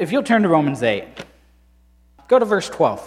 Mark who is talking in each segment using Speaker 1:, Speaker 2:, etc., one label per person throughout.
Speaker 1: if you'll turn to Romans 8, go to verse 12.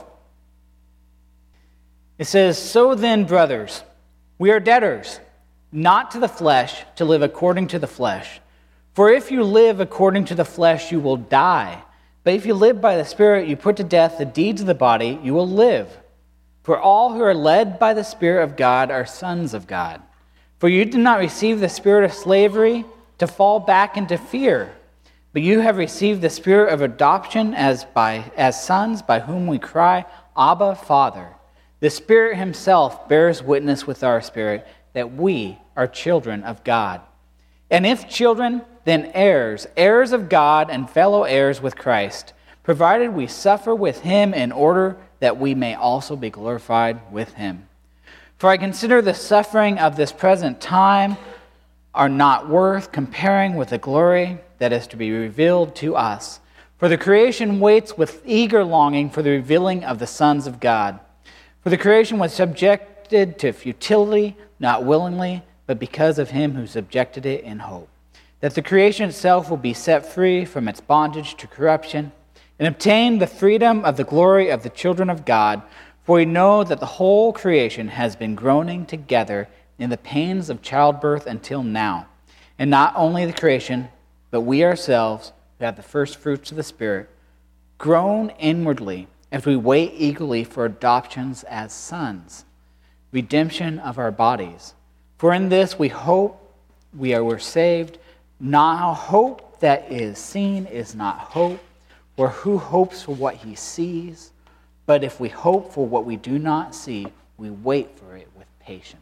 Speaker 1: It says, "So then, brothers, we are debtors, not to the flesh, to live according to the flesh. For if you live according to the flesh, you will die. But if you live by the Spirit, you put to death the deeds of the body, you will live. For all who are led by the Spirit of God are sons of God. For you did not receive the spirit of slavery to fall back into fear, but you have received the spirit of adoption as sons, by whom we cry, Abba, Father. The Spirit himself bears witness with our spirit that we are children of God. And if children, then heirs, heirs of God and fellow heirs with Christ, provided we suffer with him in order that we may also be glorified with him. For I consider the suffering of this present time are not worth comparing with the glory that is to be revealed to us. For the creation waits with eager longing for the revealing of the sons of God. For the creation was subjected to futility, not willingly, but because of him who subjected it in hope, that the creation itself will be set free from its bondage to corruption and obtain the freedom of the glory of the children of God. For we know that the whole creation has been groaning together in the pains of childbirth until now. And not only the creation, but we ourselves, who have the first fruits of the Spirit, groan inwardly as we wait eagerly for adoptions as sons, redemption of our bodies. For in this we hope we're saved. Now hope that is seen is not hope, for who hopes for what he sees? But if we hope for what we do not see, we wait for it with patience."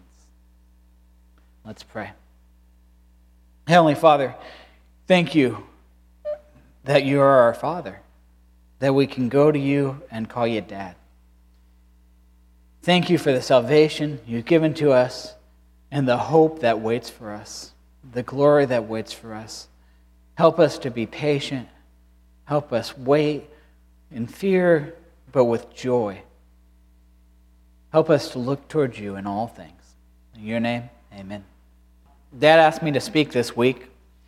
Speaker 1: Let's pray. Heavenly Father, thank you that you are our Father, that we can go to you and call you Dad. Thank you for the salvation you've given to us and the hope that waits for us, the glory that waits for us. Help us to be patient. Help us wait in fear, but with joy. Help us to look towards you in all things. In your name, amen. Dad asked me to speak this week.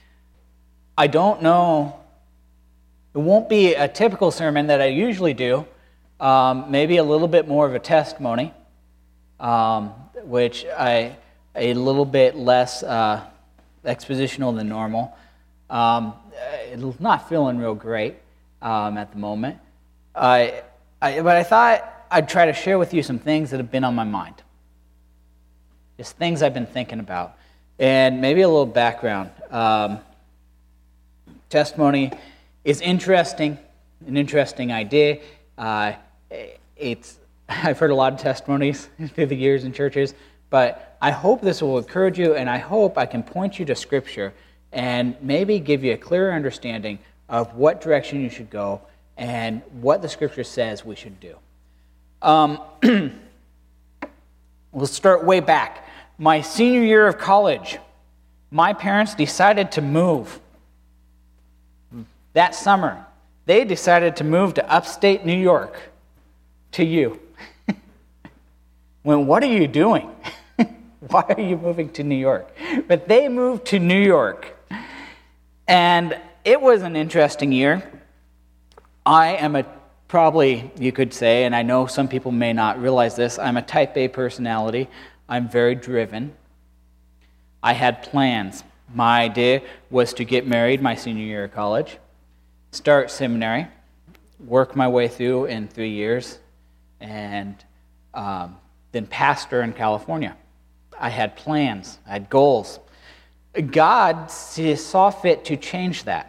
Speaker 1: I don't know. It won't be a typical sermon that I usually do. Maybe a little bit more of a testimony, which a little bit less expositional than normal. It's not feeling real great at the moment. But I thought I'd try to share with you some things that have been on my mind. Just things I've been thinking about. And maybe a little background. Testimony is interesting, an interesting idea. I've heard a lot of testimonies through the years in churches, but I hope this will encourage you, and I hope I can point you to Scripture and maybe give you a clearer understanding of what direction you should go and what the Scripture says we should do. We'll start way back. My senior year of college, my parents decided to move. That summer, they decided to move to upstate New York, to you. When, what are you doing? Why are you moving to New York? But they moved to New York. And it was an interesting year. I am probably, you could say, and I know some people may not realize this, I'm a type A personality. I'm very driven. I had plans. My idea was to get married my senior year of college, start seminary, work my way through in 3 years, and then pastor in California. I had plans. I had goals. God saw fit to change that.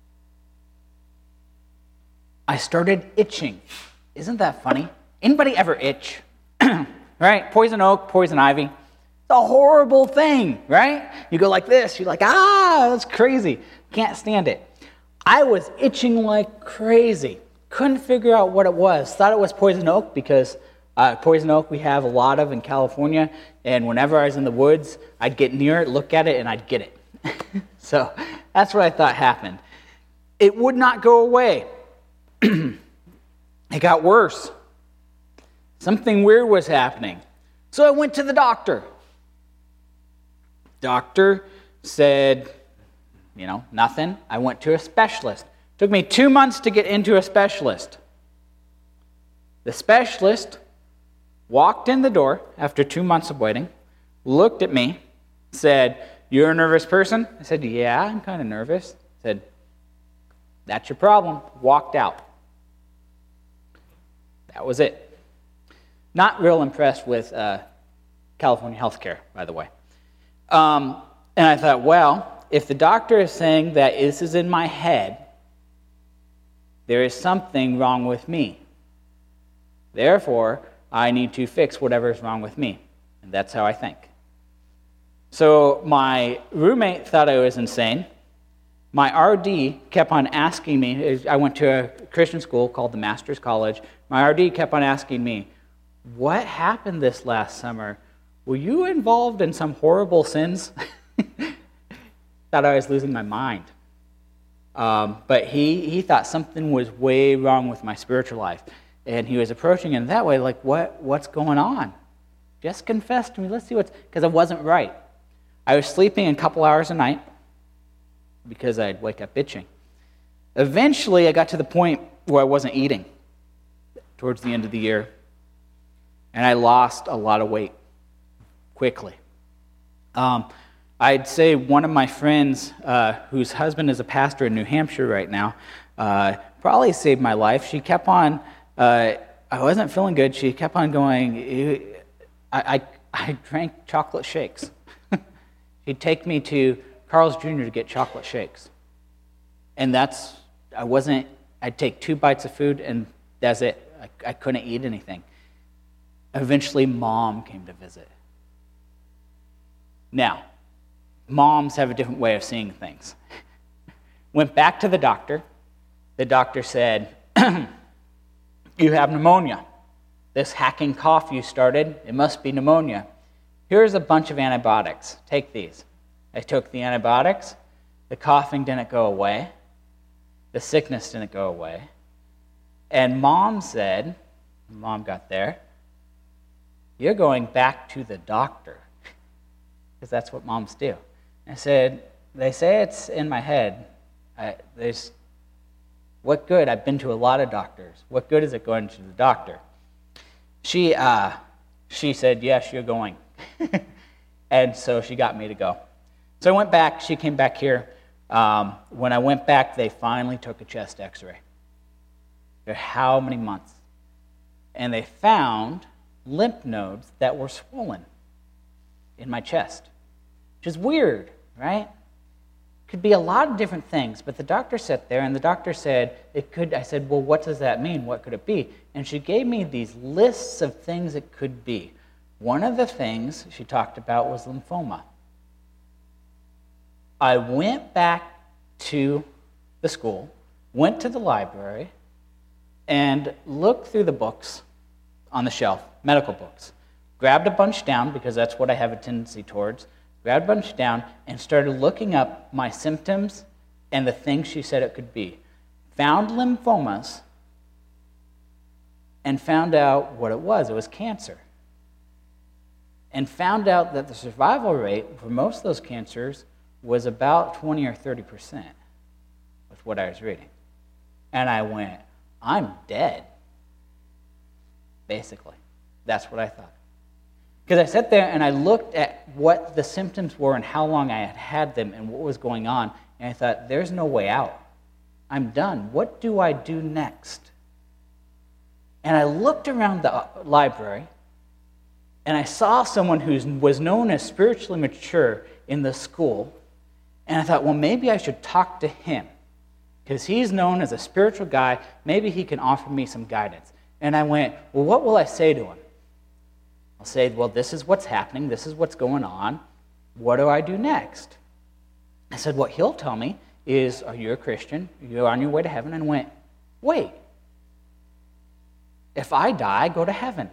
Speaker 1: I started itching. Isn't that funny? Anybody ever itch? Right? Poison oak, poison ivy. It's a horrible thing, right? You go like this. You're like, that's crazy. Can't stand it. I was itching like crazy. Couldn't figure out what it was. Thought it was poison oak because poison oak we have a lot of in California. And whenever I was in the woods, I'd get near it, look at it, and I'd get it. So that's what I thought happened. It would not go away. It got worse. Something weird was happening. So I went to the doctor. Doctor said, nothing. I went to a specialist. Took me 2 months to get into a specialist. The specialist walked in the door after 2 months of waiting, looked at me, said, "You're a nervous person?" I said, "Yeah, I'm kind of nervous." Said, "That's your problem." Walked out. That was it. Not real impressed with California healthcare, by the way. And I thought, well, if the doctor is saying that this is in my head, there is something wrong with me. Therefore, I need to fix whatever is wrong with me. And that's how I think. So my roommate thought I was insane. My RD kept on asking me, I went to a Christian school called the Master's College. My RD kept on asking me, "What happened this last summer? Were you involved in some horrible sins?" Thought I was losing my mind. But he thought something was way wrong with my spiritual life. And he was approaching it that way, like, what's going on? Just confess to me. Let's see because I wasn't right. I was sleeping a couple hours a night because I'd wake up itching. Eventually, I got to the point where I wasn't eating towards the end of the year. And I lost a lot of weight quickly. I'd say one of my friends, whose husband is a pastor in New Hampshire right now, probably saved my life. She kept on, I wasn't feeling good. She kept on going, I drank chocolate shakes. She'd take me to Carl's Jr. to get chocolate shakes. And I'd take 2 bites of food and that's it. I couldn't eat anything. Eventually, Mom came to visit. Now, moms have a different way of seeing things. Went back to the doctor. The doctor said, "You have pneumonia. This hacking cough you started, it must be pneumonia. Here's a bunch of antibiotics. Take these." I took the antibiotics. The coughing didn't go away. The sickness didn't go away. And Mom said, Mom got there, "You're going back to the doctor." Because that's what moms do. I said, "They say it's in my head. What good? I've been to a lot of doctors. What good is it going to the doctor?" She said, "Yes, you're going." And so she got me to go. So I went back. She came back here. When I went back, they finally took a chest x-ray. For how many months? And they found lymph nodes that were swollen in my chest, which is weird, right? Could be a lot of different things, but the doctor sat there and the doctor said it could. I said, "Well, what does that mean? What could it be?" And she gave me these lists of things it could be. One of the things she talked about was lymphoma. I went back to the school, went to the library, and looked through the books on the shelf, medical books. Grabbed a bunch down, because that's what I have a tendency towards. Grabbed a bunch down and started looking up my symptoms and the things she said it could be. Found lymphomas and found out what it was. It was cancer. And found out that the survival rate for most of those cancers was about 20 or 30% with what I was reading. And I went, I'm dead. Basically. That's what I thought. Because I sat there and I looked at what the symptoms were and how long I had had them and what was going on, and I thought, there's no way out. I'm done. What do I do next? And I looked around the library, and I saw someone who was known as spiritually mature in the school, and I thought, well, maybe I should talk to him, because he's known as a spiritual guy. Maybe he can offer me some guidance. And I went, well, what will I say to him? I'll say, well, this is what's happening. This is what's going on. What do I do next? I said, what he'll tell me is, are you a Christian? You're on your way to heaven. And I went, wait. If I die, go to heaven.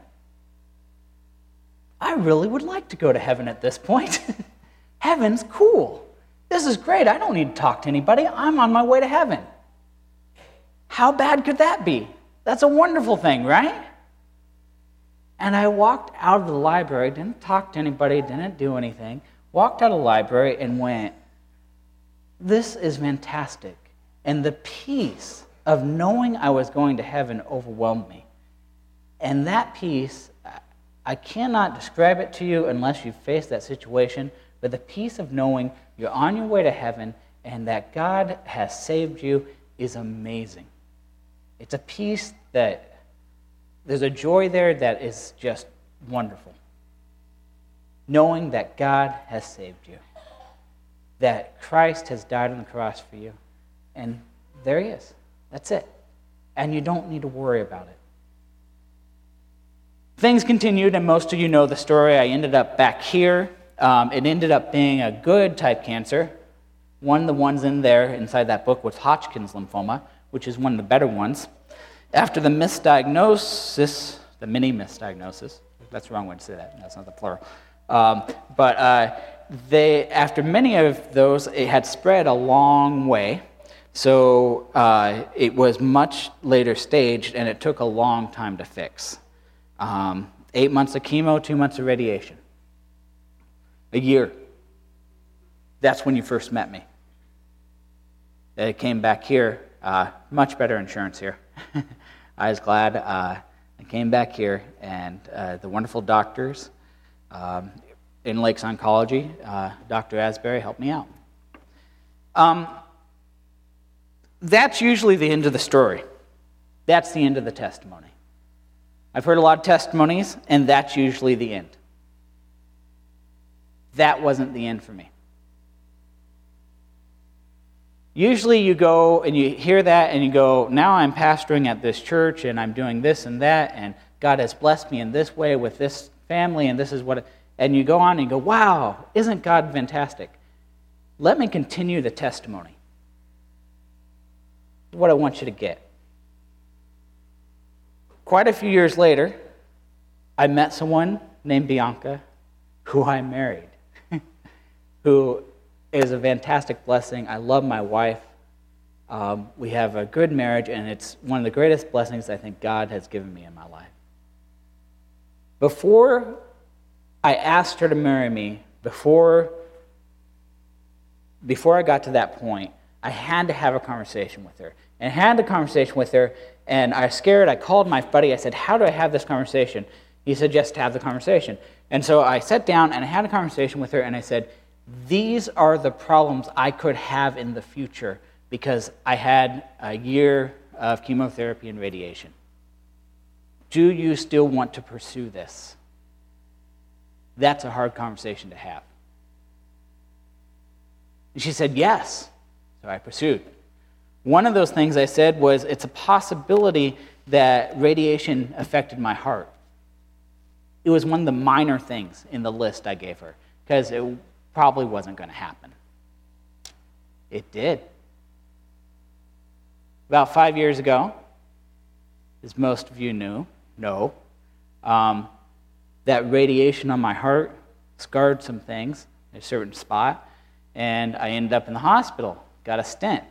Speaker 1: I really would like to go to heaven at this point. Heaven's cool. This is great. I don't need to talk to anybody. I'm on my way to heaven. How bad could that be? That's a wonderful thing, right? And I walked out of the library, didn't talk to anybody, didn't do anything, walked out of the library and went, this is fantastic. And the peace of knowing I was going to heaven overwhelmed me. And that peace, I cannot describe it to you unless you've faced that situation, but the peace of knowing you're on your way to heaven and that God has saved you is amazing. It's a peace that, there's a joy there that is just wonderful. Knowing that God has saved you, that Christ has died on the cross for you, and there he is. That's it. And you don't need to worry about it. Things continued, and most of you know the story. I ended up back here. It ended up being a good type cancer. One of the ones in there, inside that book, was Hodgkin's lymphoma, which is one of the better ones. After the misdiagnosis, the mini misdiagnosis, that's the wrong way to say that. That's not the plural. After many of those, it had spread a long way. So it was much later staged, and it took a long time to fix. 8 months of chemo, 2 months of radiation. A year. That's when you first met me. It came back here. Much better insurance here. I was glad I came back here, and the wonderful doctors in Lakes Oncology, Dr. Asbury, helped me out. That's usually the end of the story. That's the end of the testimony. I've heard a lot of testimonies, and that's usually the end. That wasn't the end for me. Usually you go and you hear that and you go, now I'm pastoring at this church and I'm doing this and that, and God has blessed me in this way with this family, and this is what... And you go on and you go, wow, isn't God fantastic? Let me continue the testimony. What I want you to get. Quite a few years later, I met someone named Bianca, who I married, who is a fantastic blessing. I love my wife. We have a good marriage, and it's one of the greatest blessings I think God has given me in my life. Before I asked her to marry me, before I got to that point, I had to have a conversation with her. And I had the conversation with her, and I was scared. I called my buddy. I said, how do I have this conversation? He said, just have the conversation. And so I sat down, and I had a conversation with her, and I said, these are the problems I could have in the future because I had a year of chemotherapy and radiation. Do you still want to pursue this? That's a hard conversation to have. And she said, yes. So I pursued. One of those things I said was, it's a possibility that radiation affected my heart. It was one of the minor things in the list I gave her, because it probably wasn't going to happen. It did. About 5 years ago, as most of you know, that radiation on my heart scarred some things in a certain spot, and I ended up in the hospital, got a stent.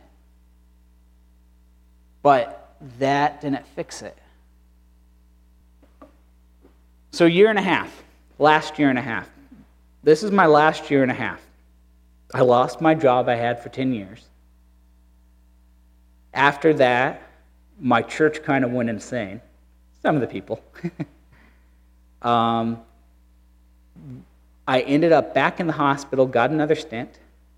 Speaker 1: But that didn't fix it. So last year and a half. This is my last year and a half. I lost my job I had for 10 years. After that, my church kind of went insane. Some of the people. I ended up back in the hospital, got another stent.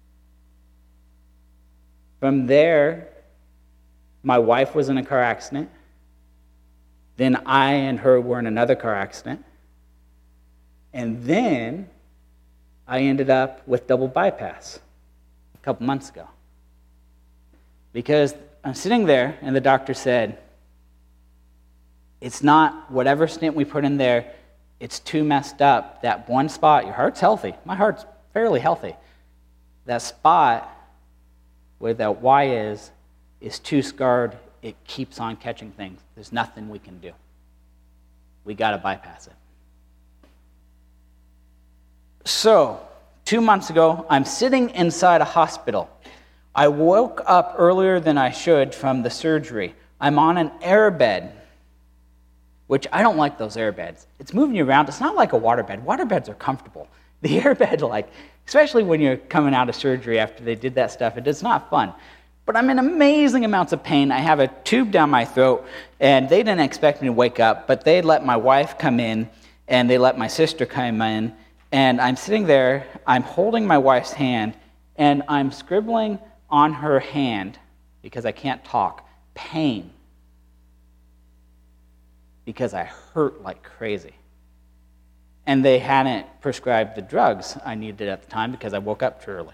Speaker 1: From there, my wife was in a car accident. Then I and her were in another car accident. And then I ended up with double bypass a couple months ago. Because I'm sitting there and the doctor said, it's not whatever stent we put in there, it's too messed up. That one spot, your heart's healthy. My heart's fairly healthy. That spot where that Y is too scarred. It keeps on catching things. There's nothing we can do. We got to bypass it. So, 2 months ago, I'm sitting inside a hospital. I woke up earlier than I should from the surgery. I'm on an air bed, which I don't like those air beds. It's moving you around. It's not like a water bed. Water beds are comfortable. The air bed, especially when you're coming out of surgery after they did that stuff, it's not fun. but I'm in amazing amounts of pain. I have a tube down my throat, and they didn't expect me to wake up, but they let my wife come in, and they let my sister come in, and I'm sitting there, I'm holding my wife's hand, and I'm scribbling on her hand, because I can't talk, pain, because I hurt like crazy. And they hadn't prescribed the drugs I needed at the time because I woke up too early.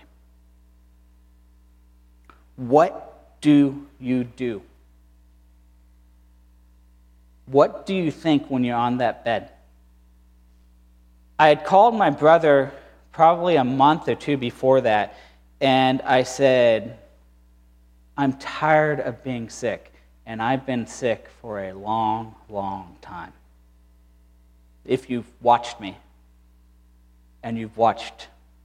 Speaker 1: What do you do? What do you think when you're on that bed? I had called my brother probably a month or two before that, and I said, I'm tired of being sick, and I've been sick for a long, long time. If you've watched me, and you've watched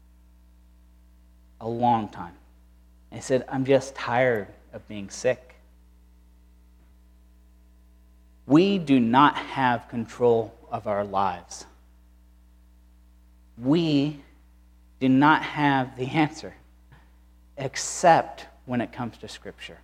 Speaker 1: a long time. I said, I'm just tired of being sick. We do not have control of our lives. We do not have the answer, except when it comes to Scripture.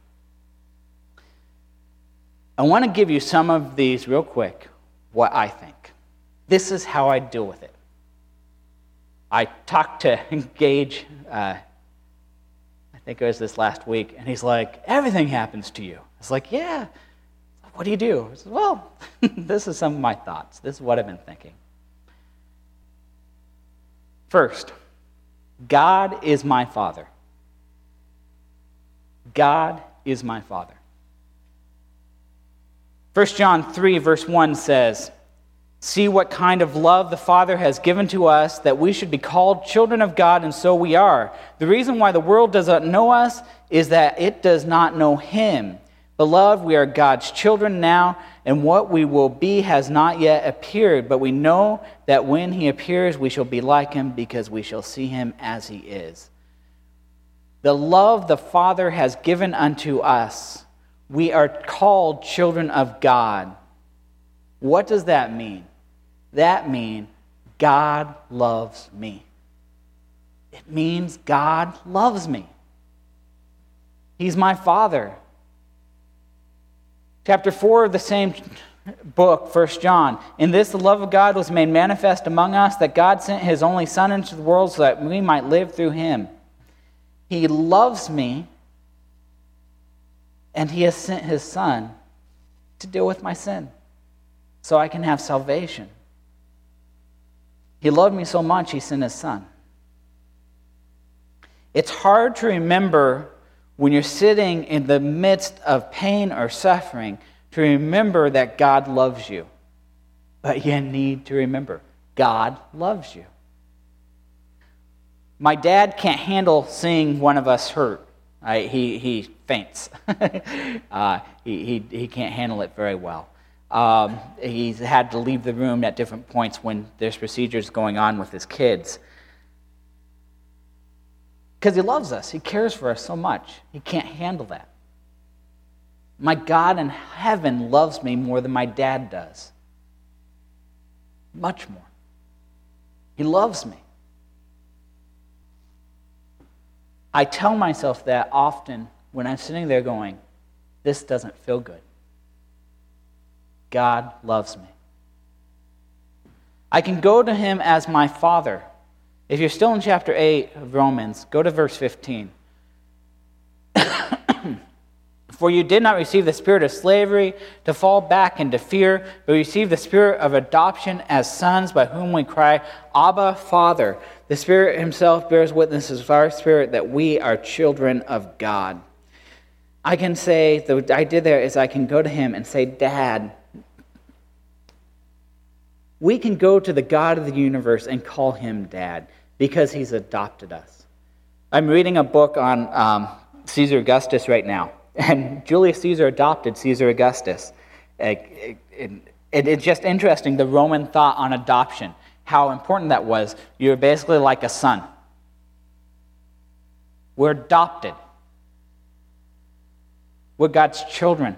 Speaker 1: I want to give you some of these real quick, what I think. This is how I deal with it. I talked to Gage, I think it was this last week, and he's like, everything happens to you. I was like, yeah. What do you do? I said, well, this is some of my thoughts. This is what I've been thinking. First, God is my Father. God is my Father. 1 John 3, verse 1 says, see what kind of love the Father has given to us, that we should be called children of God, and so we are. The reason why the world does not know us is that it does not know Him. Beloved, we are God's children now, and what we will be has not yet appeared, but we know that when He appears, we shall be like Him, because we shall see Him as He is. The love the Father has given unto us, we are called children of God. What does that mean? That means God loves me. It means God loves me. He's my Father. Chapter 4 of the same book, 1 John. In this, the love of God was made manifest among us, that God sent His only Son into the world so that we might live through Him. He loves me, and He has sent His Son to deal with my sin so I can have salvation. He loved me so much, He sent His Son. It's hard to remember when you're sitting in the midst of pain or suffering to remember that God loves you. But you need to remember, God loves you. My dad can't handle seeing one of us hurt. He faints. He can't handle it very well. He's had to leave the room at different points when there's procedures going on with his kids. Because He loves us. He cares for us so much. He can't handle that. My God in heaven loves me more than my dad does. Much more. He loves me. I tell myself that often when I'm sitting there going, this doesn't feel good. God loves me. I can go to Him as my Father. If you're still in chapter 8 of Romans, go to verse 15. For you did not receive the spirit of slavery to fall back into fear, but received the spirit of adoption as sons, by whom we cry, Abba, Father. The Spirit Himself bears witness with our spirit that we are children of God. I can say, the idea there is I can go to Him and say, Dad. We can go to the God of the universe and call Him Dad because He's adopted us. I'm reading a book on Caesar Augustus right now, and Julius Caesar adopted Caesar Augustus. It's just interesting, the Roman thought on adoption, how important that was. You're basically like a son. We're adopted. We're God's children.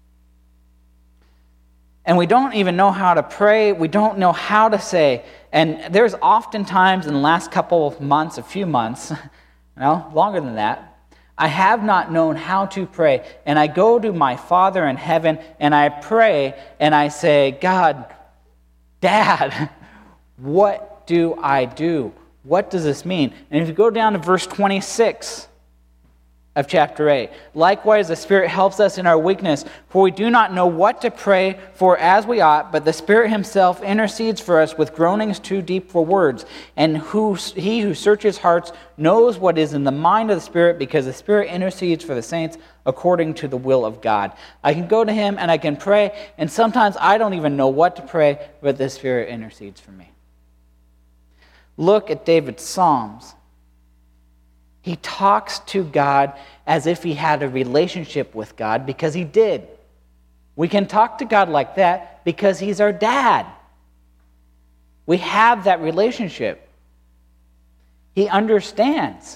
Speaker 1: And we don't even know how to pray. We don't know how to say. And there's often times in the last couple of months, a few months, longer than that, I have not known how to pray. And I go to my Father in heaven, and I pray, and I say, God, Dad, what do I do? What does this mean? And if you go down to verse 26 of chapter 8, likewise the Spirit helps us in our weakness, for we do not know what to pray for as we ought, but the Spirit himself intercedes for us with groanings too deep for words. And he who searches hearts knows what is in the mind of the Spirit, because the Spirit intercedes for the saints according to the will of God. I can go to him and I can pray, and sometimes I don't even know what to pray, but the Spirit intercedes for me. Look at David's Psalms. He talks to God as if he had a relationship with God, because he did. We can talk to God like that because he's our dad. We have that relationship. He understands.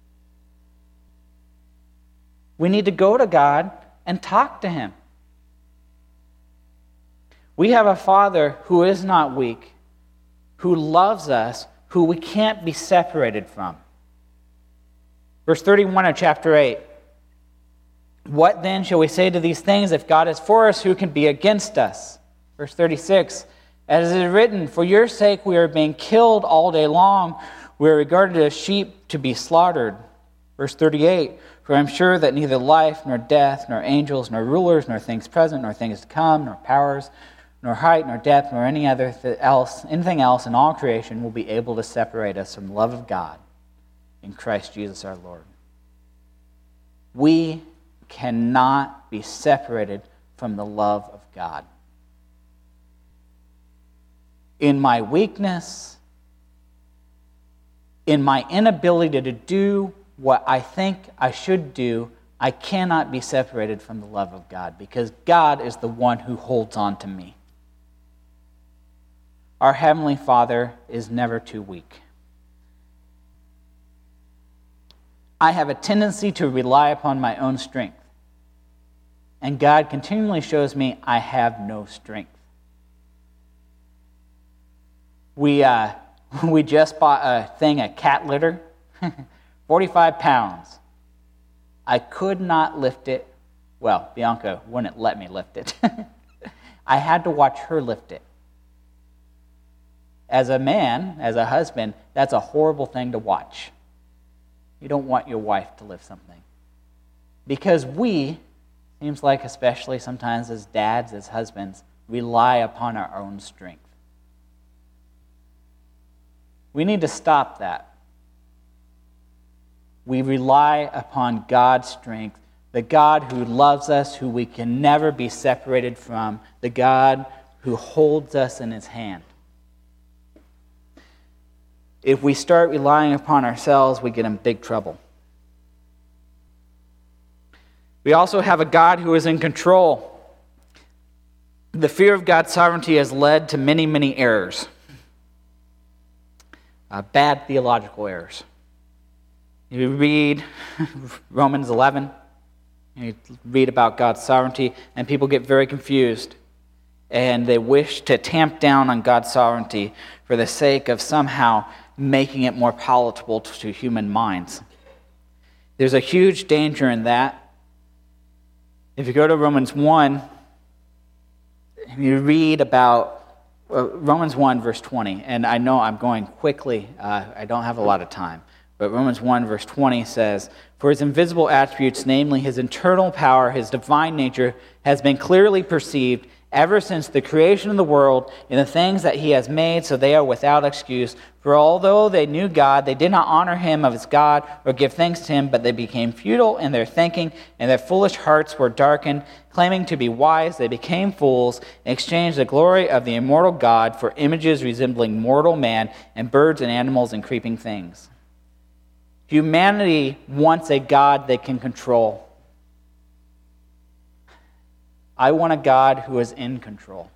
Speaker 1: We need to go to God and talk to him. We have a Father who is not weak, who loves us, who we can't be separated from. Verse 31 of chapter 8. What then shall we say to these things? If God is for us, who can be against us? Verse 36. As it is written, for your sake we are being killed all day long. We are regarded as sheep to be slaughtered. Verse 38. For I am sure that neither life, nor death, nor angels, nor rulers, nor things present, nor things to come, nor powers, nor height, nor depth, nor anything else in all creation will be able to separate us from the love of God in Christ Jesus our Lord. We cannot be separated from the love of God. In my weakness, in my inability to do what I think I should do, I cannot be separated from the love of God, because God is the one who holds on to me. Our Heavenly Father is never too weak. I have a tendency to rely upon my own strength. And God continually shows me I have no strength. We just bought a cat litter, 45 pounds. I could not lift it. Well, Bianca wouldn't let me lift it. I had to watch her lift it. As a man, as a husband, that's a horrible thing to watch. You don't want your wife to lift something. Because we, seems like especially sometimes as dads, as husbands, rely upon our own strength. We need to stop that. We rely upon God's strength, the God who loves us, who we can never be separated from, the God who holds us in his hand. If we start relying upon ourselves, we get in big trouble. We also have a God who is in control. The fear of God's sovereignty has led to many, many errors. Bad theological errors. You read Romans 11, you read about God's sovereignty, and people get very confused. And they wish to tamp down on God's sovereignty for the sake of somehow making it more palatable to human minds. There's a huge danger in that. If you go to Romans 1, you read about Romans 1, verse 20, and I know I'm going quickly. I don't have a lot of time. But Romans 1, verse 20 says, for his invisible attributes, namely his internal power, his divine nature, has been clearly perceived ever since the creation of the world in the things that he has made, so they are without excuse. For although they knew God, they did not honor him as God or give thanks to him, but they became futile in their thinking, and their foolish hearts were darkened. Claiming to be wise, they became fools and exchanged the glory of the immortal God for images resembling mortal man and birds and animals and creeping things. Humanity wants a God they can control. I want a God who is in control.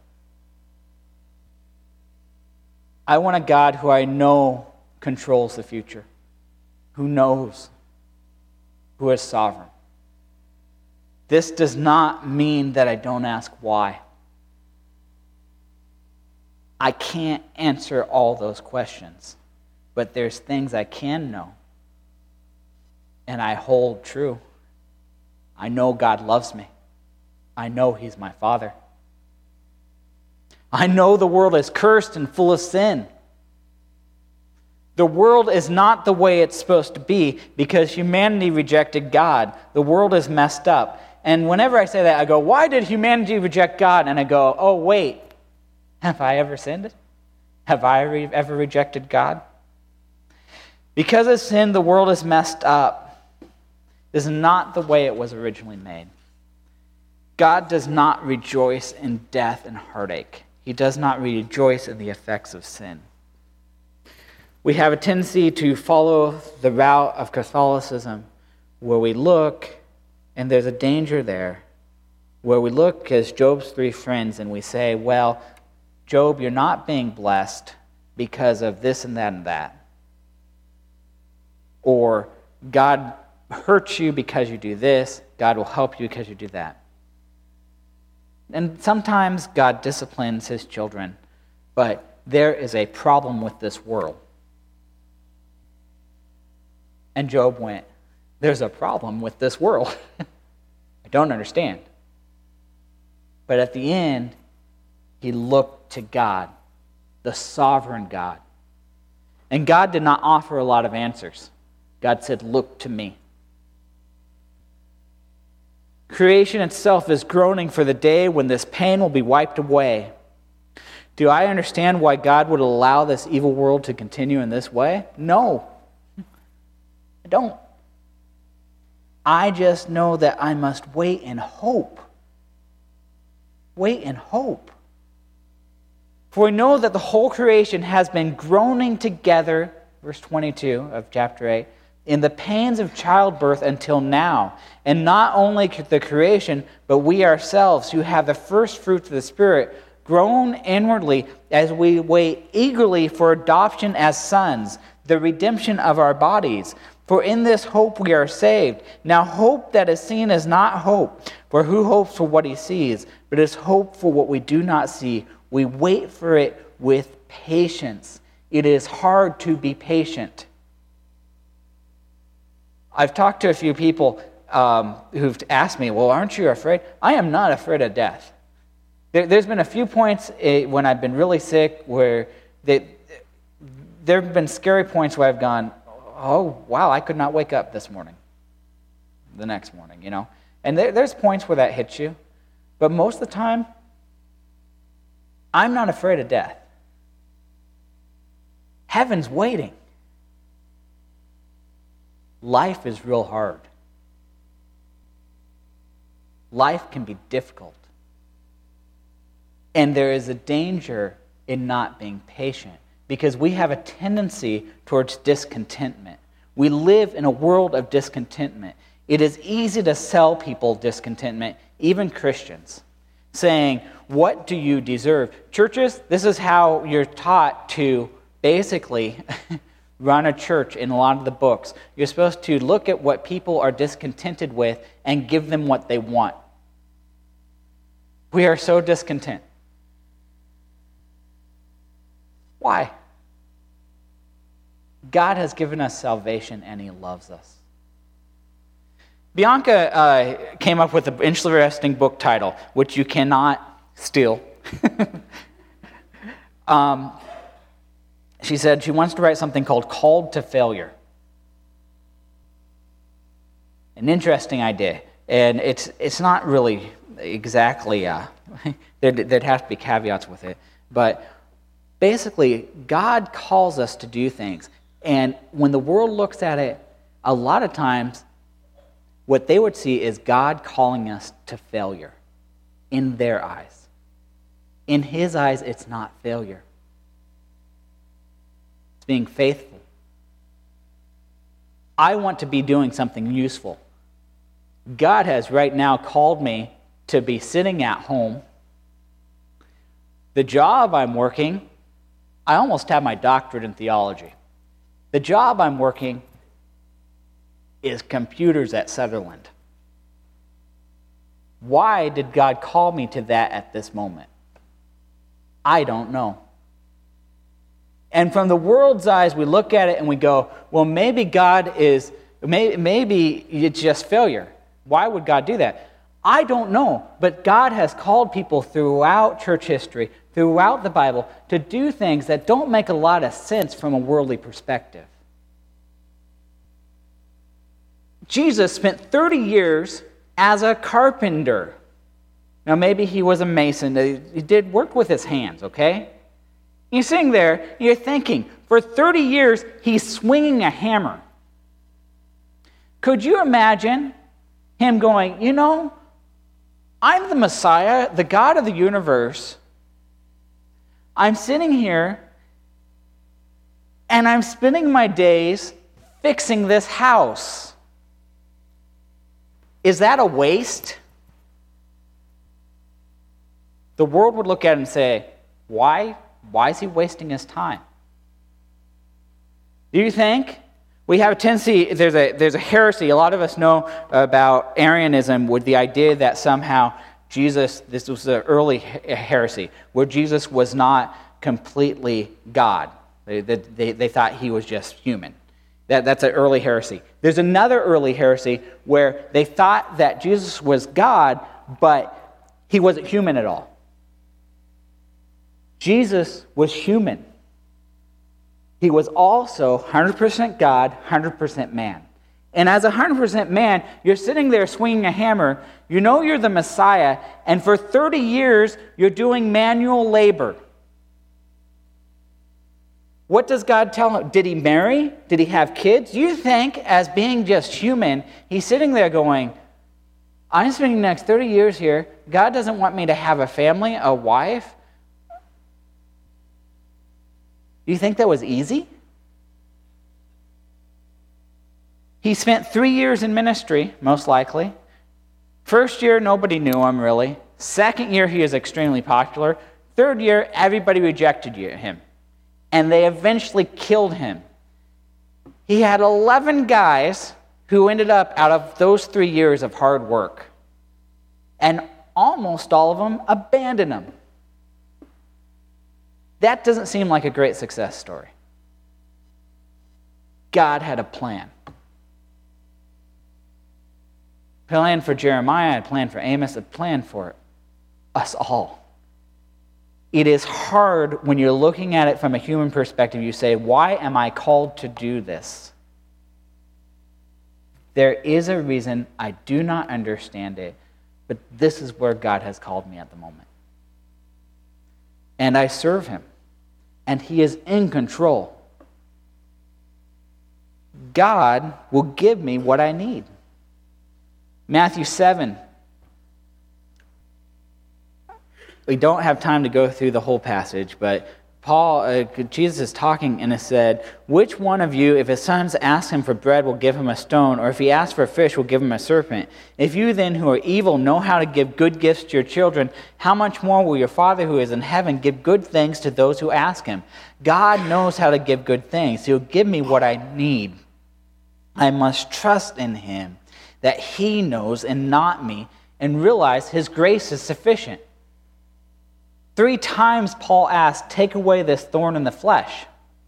Speaker 1: I want a God who I know controls the future, who knows, who is sovereign. This does not mean that I don't ask why. I can't answer all those questions, but there's things I can know. and I hold true. I know God loves me. I know He's my Father. I know the world is cursed and full of sin. The world is not the way it's supposed to be because humanity rejected God. The world is messed up. And whenever I say that, I go, why did humanity reject God? And I go, oh, wait, have I ever sinned? Have I ever rejected God? Because of sin, the world is messed up. This is not the way it was originally made. God does not rejoice in death and heartache. He does not rejoice in the effects of sin. We have a tendency to follow the route of Catholicism where we look, and there's a danger there, where we look as Job's three friends and we say, well, Job, you're not being blessed because of this and that and that. Or God hurts you because you do this, God will help you because you do that. And sometimes God disciplines His children, but there is a problem with this world. And Job went, there's a problem with this world. I don't understand. But at the end, he looked to God, the sovereign God. And God did not offer a lot of answers. God said, look to me. Creation itself is groaning for the day when this pain will be wiped away. Do I understand why God would allow this evil world to continue in this way? No, I don't. I just know that I must wait in hope. Wait in hope. For we know that the whole creation has been groaning together, verse 22 of chapter 8, in the pains of childbirth until now. And not only the creation, but we ourselves, who have the first fruits of the Spirit, groan inwardly as we wait eagerly for adoption as sons, the redemption of our bodies. For in this hope we are saved. Now hope that is seen is not hope, for who hopes for what he sees, but is hope for what we do not see. We wait for it with patience. It is hard to be patient. I've talked to a few people who've asked me, well, aren't you afraid? I am not afraid of death. There's been a few points when I've been really sick where there have been scary points where I've gone, oh, wow, I could not wake up this morning, the next morning, you know. And there's points where that hits you. But most of the time, I'm not afraid of death. Heaven's waiting. Life is real hard. Life can be difficult. And there is a danger in not being patient because we have a tendency towards discontentment. We live in a world of discontentment. It is easy to sell people discontentment, even Christians, saying, what do you deserve? Churches, this is how you're taught to basically run a church in a lot of the books. You're supposed to look at what people are discontented with and give them what they want. We are so discontent. Why? God has given us salvation and He loves us. Bianca came up with an interesting book title, which you cannot steal. She said she wants to write something called Called to Failure. An interesting idea. And it's not really exactly, there'd have to be caveats with it. But basically, God calls us to do things. And when the world looks at it, a lot of times, what they would see is God calling us to failure in their eyes. In His eyes, it's not failure. It's being faithful. I want to be doing something useful. God has right now called me to be sitting at home. The job I'm working, I almost have my doctorate in theology. The job I'm working is computers at Sutherland. Why did God call me to that at this moment? I don't know. And from the world's eyes, we look at it and we go, well, maybe God is Maybe it's just failure. Why would God do that? I don't know, but God has called people throughout church history, throughout the Bible, to do things that don't make a lot of sense from a worldly perspective. Jesus spent 30 years as a carpenter. Now, maybe he was a mason. He did work with his hands, okay? You're sitting there, you're thinking, for 30 years, he's swinging a hammer. Could you imagine him going, I'm the Messiah, the God of the universe. I'm sitting here, and I'm spending my days fixing this house. Is that a waste? The world would look at it and say, why is he wasting his time? Do you think? We have a tendency, there's a heresy, a lot of us know about Arianism, with the idea that somehow Jesus, this was the early heresy, where Jesus was not completely God. They thought he was just human. That's an early heresy. There's another early heresy where they thought that Jesus was God, but he wasn't human at all. Jesus was human. He was also 100% God, 100% man. And as 100% man, you're sitting there swinging a hammer. You know you're the Messiah, and for 30 years, you're doing manual labor. What does God tell him? Did he marry? Did he have kids? You think, as being just human, he's sitting there going, I'm spending the next 30 years here. God doesn't want me to have a family, a wife. Do you think that was easy? He spent 3 years in ministry, most likely. First year, nobody knew him, really. Second year, he was extremely popular. Third year, everybody rejected him. And they eventually killed him. He had 11 guys who ended up, out of those 3 years of hard work, and almost all of them abandoned him. That doesn't seem like a great success story. God had a plan. Plan for Jeremiah, a plan for Amos, a plan for us all. It is hard when you're looking at it from a human perspective. You say, why am I called to do this? There is a reason. I do not understand it, but this is where God has called me at the moment. And I serve him, and he is in control. God will give me what I need. Matthew 7. We don't have time to go through the whole passage, but Jesus is talking and it said, which one of you, if his sons ask him for bread, will give him a stone, or if he asks for a fish, will give him a serpent? If you then, who are evil, know how to give good gifts to your children, how much more will your Father who is in heaven give good things to those who ask him? God knows how to give good things. He'll give me what I need. I must trust in him that he knows and not me, and realize his grace is sufficient. 3 times Paul asked, take away this thorn in the flesh.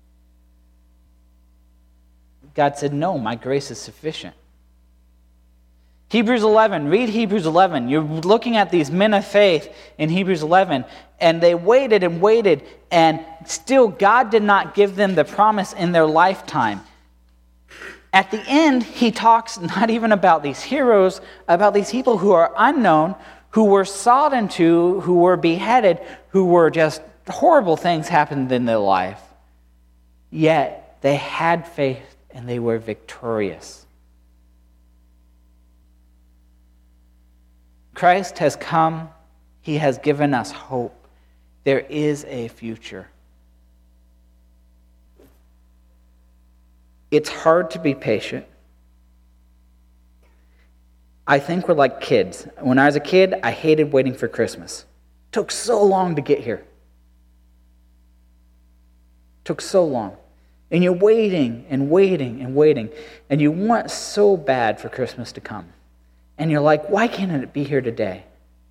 Speaker 1: God said, no, my grace is sufficient. Hebrews 11, read Hebrews 11. You're looking at these men of faith in Hebrews 11, and they waited and waited, and still God did not give them the promise in their lifetime. At the end, he talks not even about these heroes, about these people who are unknown, who were sought into, who were beheaded, who were just horrible things happened in their life. Yet they had faith and they were victorious. Christ has come. He has given us hope. There is a future. It's hard to be patient. I think we're like kids. When I was a kid, I hated waiting for Christmas. It took so long to get here. It took so long. And you're waiting and waiting and waiting. And you want so bad for Christmas to come. And you're like, why can't it be here today?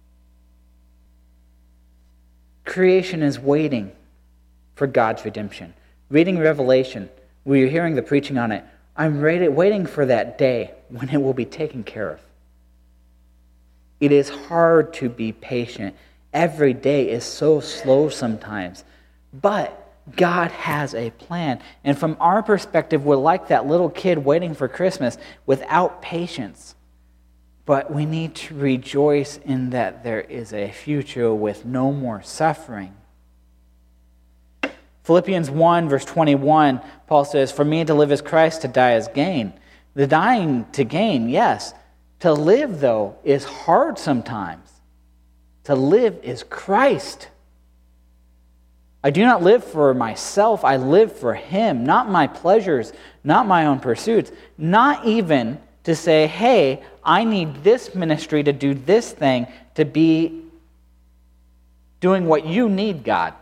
Speaker 1: Creation is waiting for God's redemption. Reading Revelation, where you're hearing the preaching on it, I'm waiting for that day when it will be taken care of. It is hard to be patient. Every day is so slow sometimes. But God has a plan. And from our perspective, we're like that little kid waiting for Christmas without patience. But we need to rejoice in that there is a future with no more suffering. Philippians 1, verse 21, Paul says, "For me to live is Christ, to die is gain." The dying to gain, yes. To live, though, is hard sometimes. To live is Christ. I do not live for myself, I live for Him, not my pleasures, not my own pursuits, not even to say, hey, I need this ministry to do this thing, to be doing what you need, God.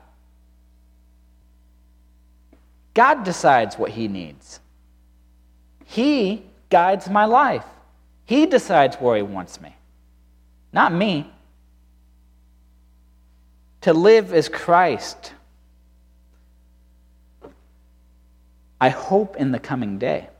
Speaker 1: God decides what He needs. He guides my life. He decides where He wants me, not me. To live is Christ. I hope in the coming day.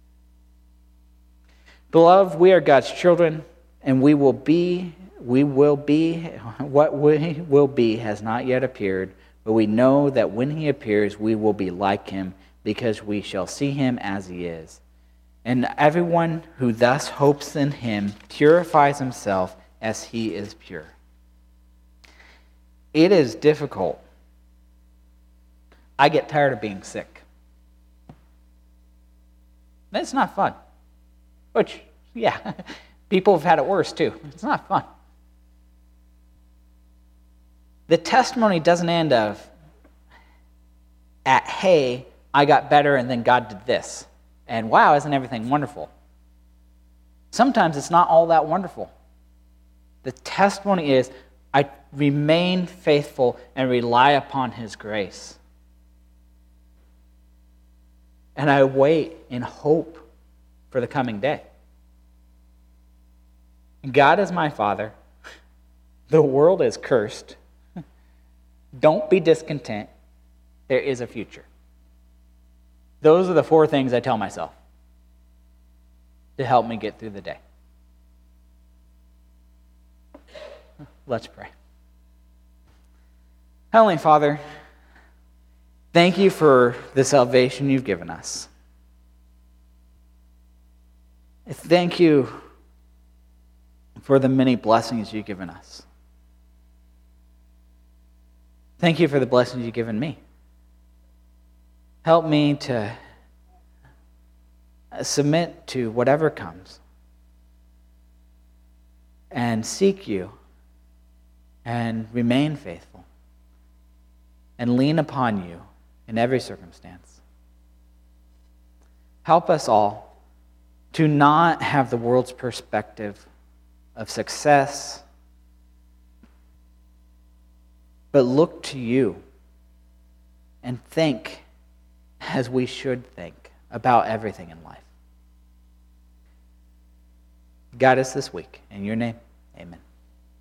Speaker 1: Beloved, we are God's children, and we will be, what we will be has not yet appeared, but we know that when He appears, we will be like Him, because we shall see Him as He is. And everyone who thus hopes in Him purifies himself as He is pure. It is difficult. I get tired of being sick. It's not fun. Which, yeah, people have had it worse too. It's not fun. The testimony doesn't end at, hey, I got better and then God did this. And wow, isn't everything wonderful? Sometimes it's not all that wonderful. The testimony is, I remain faithful and rely upon His grace. And I wait in hope for the coming day. God is my Father. The world is cursed. Don't be discontent. There is a future. Those are the 4 things I tell myself to help me get through the day. Let's pray. Heavenly Father, thank You for the salvation You've given us. Thank You for the many blessings You've given us. Thank You for the blessings You've given me. Help me to submit to whatever comes and seek You and remain faithful and lean upon You in every circumstance. Help us all to not have the world's perspective of success, but look to You and think as we should think about everything in life. Guide us this week. In Your name, amen.